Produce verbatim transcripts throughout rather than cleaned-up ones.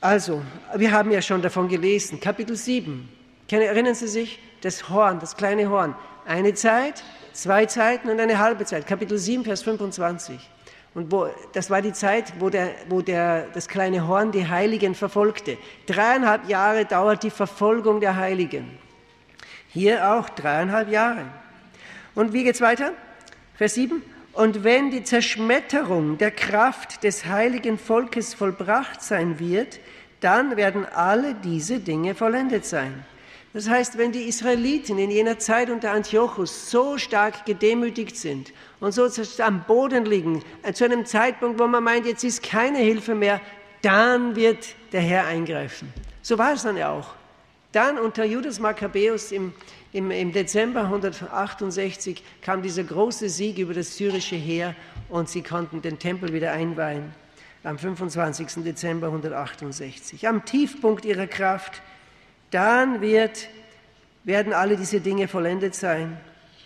Also, wir haben ja schon davon gelesen, Kapitel sieben. Erinnern Sie sich? Das Horn, das kleine Horn. Eine Zeit, zwei Zeiten und eine halbe Zeit. Kapitel sieben, Vers fünfundzwanzig. Und wo, das war die Zeit, wo, der, wo der, das kleine Horn die Heiligen verfolgte. Dreieinhalb Jahre dauert die Verfolgung der Heiligen. Hier auch dreieinhalb Jahre. Und wie geht's weiter? Vers sieben. Und wenn die Zerschmetterung der Kraft des heiligen Volkes vollbracht sein wird, dann werden alle diese Dinge vollendet sein. Das heißt, wenn die Israeliten in jener Zeit unter Antiochus so stark gedemütigt sind und so am Boden liegen, zu einem Zeitpunkt, wo man meint, jetzt ist keine Hilfe mehr, dann wird der Herr eingreifen. So war es dann ja auch. Dann unter Judas Makkabäus im, im, im Dezember hundertachtundsechzig kam dieser große Sieg über das syrische Heer und sie konnten den Tempel wieder einweihen am fünfundzwanzigsten Dezember hundertachtundsechzig. Am Tiefpunkt ihrer Kraft, dann wird, werden alle diese Dinge vollendet sein.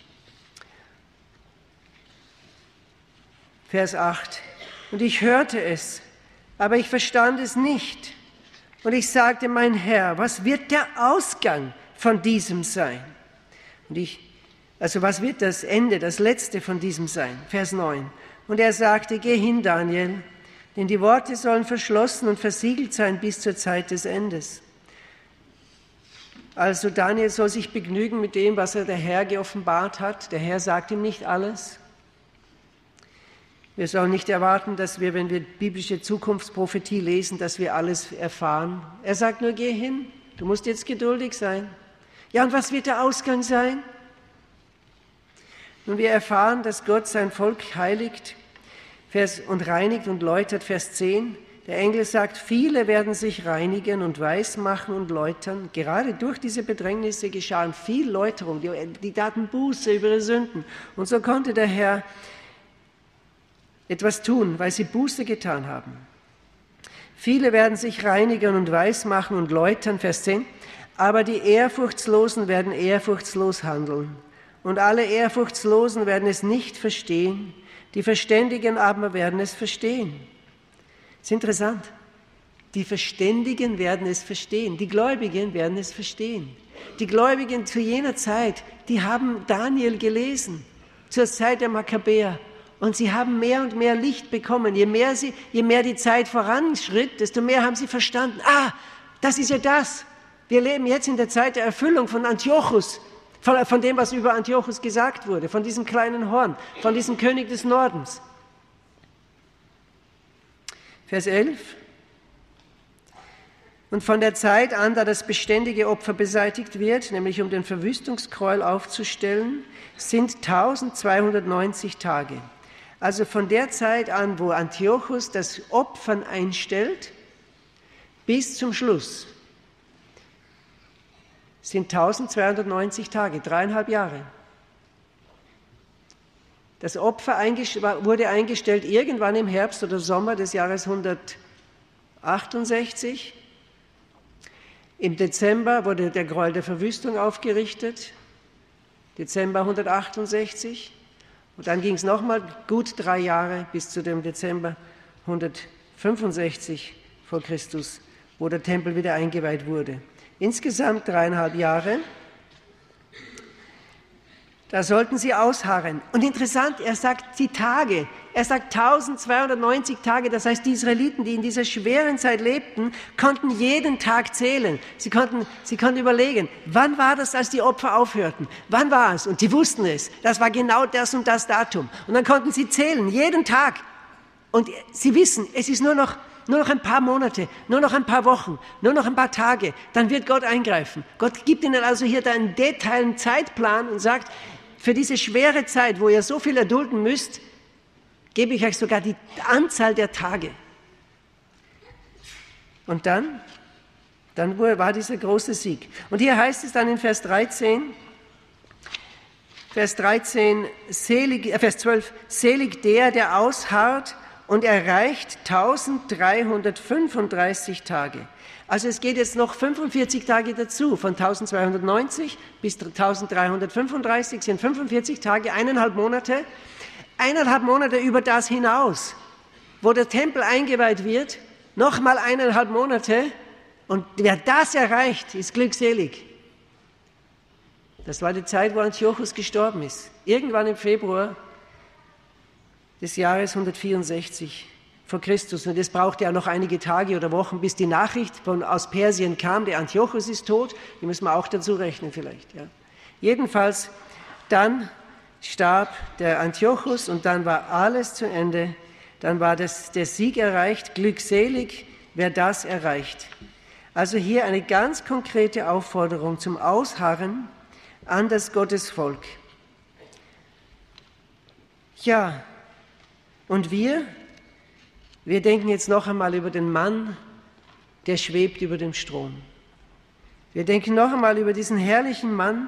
Vers acht. Und ich hörte es, aber ich verstand es nicht. Und ich sagte, mein Herr, was wird der Ausgang von diesem sein? Und ich, also was wird das Ende, das Letzte von diesem sein? Vers neun. Und er sagte, geh hin, Daniel, denn die Worte sollen verschlossen und versiegelt sein bis zur Zeit des Endes. Also Daniel soll sich begnügen mit dem, was er der Herr geoffenbart hat. Der Herr sagt ihm nicht alles. Wir sollen nicht erwarten, dass wir, wenn wir biblische Zukunftsprophetie lesen, dass wir alles erfahren. Er sagt nur, geh hin, du musst jetzt geduldig sein. Ja, und was wird der Ausgang sein? Nun, wir erfahren, dass Gott sein Volk heiligt Vers, und reinigt und läutert, Vers zehn. Der Engel sagt, viele werden sich reinigen und weismachen und läutern. Gerade durch diese Bedrängnisse geschahen viel Läuterung, die, die taten Buße über ihre Sünden. Und so konnte der Herr etwas tun, weil sie Buße getan haben. Viele werden sich reinigen und weismachen und läutern, Vers zehn. Aber die Ehrfurchtslosen werden ehrfurchtslos handeln. Und alle Ehrfurchtslosen werden es nicht verstehen. Die Verständigen aber werden es verstehen. Das ist interessant. Die Verständigen werden es verstehen. Die Gläubigen werden es verstehen. Die Gläubigen zu jener Zeit, die haben Daniel gelesen, zur Zeit der Makkabäer. Und sie haben mehr und mehr Licht bekommen. Je mehr, sie, je mehr die Zeit voranschritt, desto mehr haben sie verstanden. Ah, das ist ja das. Wir leben jetzt in der Zeit der Erfüllung von Antiochus, von, von dem, was über Antiochus gesagt wurde, von diesem kleinen Horn, von diesem König des Nordens. Vers elf. Und von der Zeit an, da das beständige Opfer beseitigt wird, nämlich um den Verwüstungsgräuel aufzustellen, sind eintausendzweihundertneunzig Tage. Also von der Zeit an, wo Antiochus das Opfern einstellt, bis zum Schluss, sind eintausendzweihundertneunzig Tage, dreieinhalb Jahre. Das Opfer wurde eingestellt irgendwann im Herbst oder Sommer des Jahres hundertachtundsechzig. Im Dezember wurde der Gräuel der Verwüstung aufgerichtet, Dezember hundertachtundsechzig. Und dann ging es nochmal gut drei Jahre bis zu dem Dezember hundertfünfundsechzig vor Christus, wo der Tempel wieder eingeweiht wurde. Insgesamt dreieinhalb Jahre. Da sollten sie ausharren. Und interessant, er sagt die Tage. Er sagt eintausendzweihundertneunzig Tage. Das heißt, die Israeliten, die in dieser schweren Zeit lebten, konnten jeden Tag zählen. Sie konnten, sie konnten überlegen, wann war das, als die Opfer aufhörten? Wann war es? Und die wussten es. Das war genau das und das Datum. Und dann konnten sie zählen, jeden Tag. Und sie wissen, es ist nur noch, nur noch ein paar Monate, nur noch ein paar Wochen, nur noch ein paar Tage. Dann wird Gott eingreifen. Gott gibt ihnen also hier einen detaillierten Zeitplan und sagt, für diese schwere Zeit, wo ihr so viel erdulden müsst, gebe ich euch sogar die Anzahl der Tage. Und dann, dann war dieser große Sieg. Und hier heißt es dann in Vers dreizehn, Vers dreizehn, selig, äh Vers zwölf, selig der, der ausharrt und erreicht eintausenddreihundertfünfunddreißig Tage. Also es geht jetzt noch fünfundvierzig Tage dazu, von eintausendzweihundertneunzig bis eintausenddreihundertfünfunddreißig sind fünfundvierzig Tage, eineinhalb Monate, eineinhalb Monate über das hinaus, wo der Tempel eingeweiht wird Nochmal eineinhalb Monate und wer das erreicht, ist glückselig. Das war die Zeit, wo Antiochus gestorben ist. Irgendwann im Februar des Jahres hundertvierundsechzig vor Christus. Und es brauchte ja noch einige Tage oder Wochen, bis die Nachricht von, aus Persien kam, der Antiochus ist tot. Die müssen wir auch dazu rechnen vielleicht. Ja. Jedenfalls, dann starb der Antiochus und dann war alles zu Ende. Dann war das, der Sieg erreicht. Glückselig, wer das erreicht. Also hier eine ganz konkrete Aufforderung zum Ausharren an das Gottesvolk. Ja, und wir, wir denken jetzt noch einmal über den Mann, der schwebt über dem Strom. Wir denken noch einmal über diesen herrlichen Mann,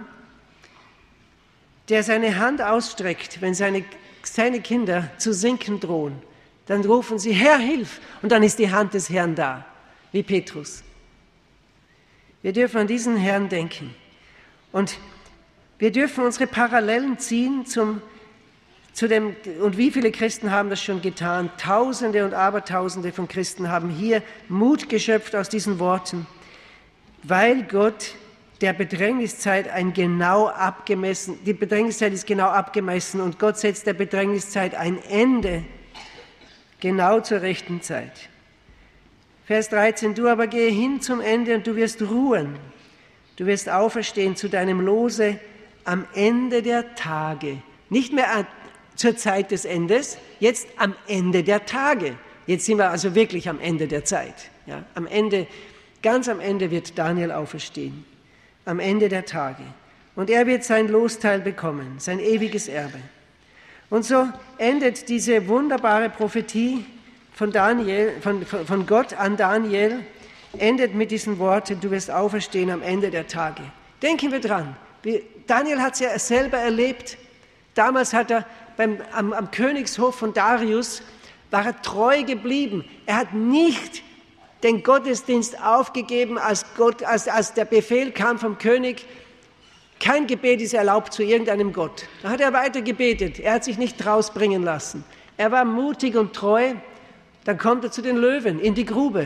der seine Hand ausstreckt, wenn seine, seine Kinder zu sinken drohen. Dann rufen sie, Herr, hilf! Und dann ist die Hand des Herrn da, wie Petrus. Wir dürfen an diesen Herrn denken. Und wir dürfen unsere Parallelen ziehen zum, zu dem, und wie viele Christen haben das schon getan? Tausende und Abertausende von Christen haben hier Mut geschöpft aus diesen Worten, weil Gott der Bedrängniszeit ein genau abgemessen, die Bedrängniszeit ist genau abgemessen und Gott setzt der Bedrängniszeit ein Ende, genau zur rechten Zeit. Vers dreizehn, du aber gehe hin zum Ende und du wirst ruhen, du wirst auferstehen zu deinem Lose am Ende der Tage. Nicht mehr zur Zeit des Endes, jetzt am Ende der Tage. Jetzt sind wir also wirklich am Ende der Zeit. Ja, am Ende, ganz am Ende wird Daniel auferstehen. Am Ende der Tage. Und er wird sein Losteil bekommen, sein ewiges Erbe. Und so endet diese wunderbare Prophetie von, Daniel, von, von, von Gott an Daniel, endet mit diesen Worten, du wirst auferstehen am Ende der Tage. Denken wir dran. Daniel hat es ja selber erlebt. Damals hat er beim, am, am Königshof von Darius, war er treu geblieben. Er hat nicht den Gottesdienst aufgegeben, als, Gott, als, als der Befehl kam vom König, kein Gebet ist erlaubt zu irgendeinem Gott. Da hat er weiter gebetet. Er hat sich nicht rausbringen lassen. Er war mutig und treu. Dann kommt er zu den Löwen in die Grube.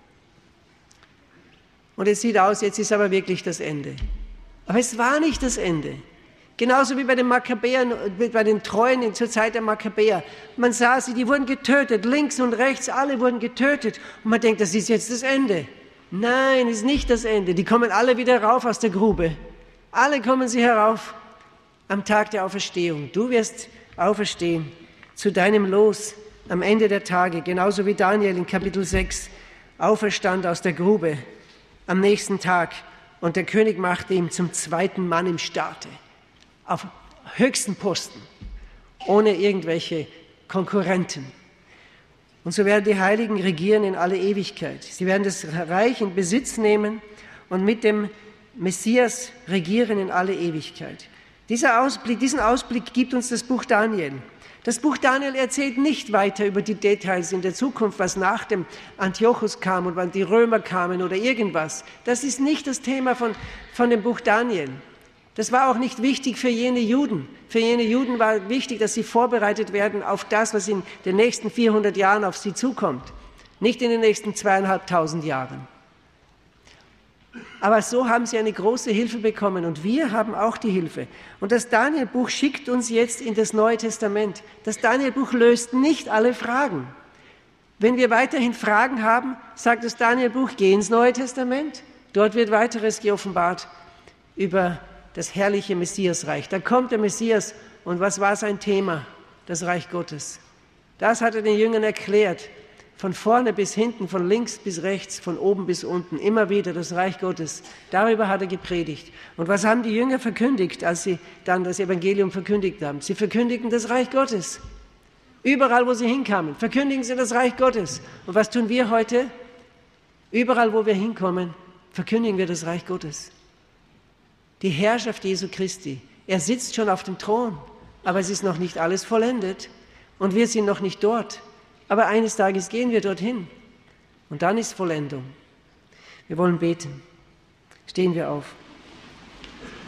Und es sieht aus, jetzt ist aber wirklich das Ende. Aber es war nicht das Ende. Genauso wie bei den Makkabäern, bei den Treuen zur Zeit der Makkabäer. Man sah sie, die wurden getötet, links und rechts, alle wurden getötet. Und man denkt, das ist jetzt das Ende. Nein, es ist nicht das Ende. Die kommen alle wieder rauf aus der Grube. Alle kommen sie herauf am Tag der Auferstehung. Du wirst auferstehen zu deinem Los am Ende der Tage, genauso wie Daniel in Kapitel sechs auferstand aus der Grube am nächsten Tag. Und der König machte ihn zum zweiten Mann im Staate, auf höchsten Posten, ohne irgendwelche Konkurrenten. Und so werden die Heiligen regieren in alle Ewigkeit. Sie werden das Reich in Besitz nehmen und mit dem Messias regieren in alle Ewigkeit. Dieser Ausblick, diesen Ausblick gibt uns das Buch Daniel. Das Buch Daniel erzählt nicht weiter über die Details in der Zukunft, was nach dem Antiochus kam und wann die Römer kamen oder irgendwas. Das ist nicht das Thema von, von dem Buch Daniel. Das war auch nicht wichtig für jene Juden. Für jene Juden war wichtig, dass sie vorbereitet werden auf das, was in den nächsten vierhundert Jahren auf sie zukommt. Nicht in den nächsten zweieinhalbtausend Jahren. Aber so haben sie eine große Hilfe bekommen und wir haben auch die Hilfe. Und das Daniel-Buch schickt uns jetzt in das Neue Testament. Das Daniel-Buch löst nicht alle Fragen. Wenn wir weiterhin Fragen haben, sagt das Daniel-Buch, geh ins Neue Testament. Dort wird weiteres geoffenbart über das herrliche Messiasreich. Da kommt der Messias und was war sein Thema? Das Reich Gottes. Das hat er den Jüngern erklärt. Von vorne bis hinten, von links bis rechts, von oben bis unten, immer wieder das Reich Gottes. Darüber hat er gepredigt. Und was haben die Jünger verkündigt, als sie dann das Evangelium verkündigt haben? Sie verkündigten das Reich Gottes. Überall, wo sie hinkamen, verkündigen sie das Reich Gottes. Und was tun wir heute? Überall, wo wir hinkommen, verkündigen wir das Reich Gottes. Die Herrschaft Jesu Christi. Er sitzt schon auf dem Thron, aber es ist noch nicht alles vollendet. Und wir sind noch nicht dort. Aber eines Tages gehen wir dorthin und dann ist Vollendung. Wir wollen beten. Stehen wir auf.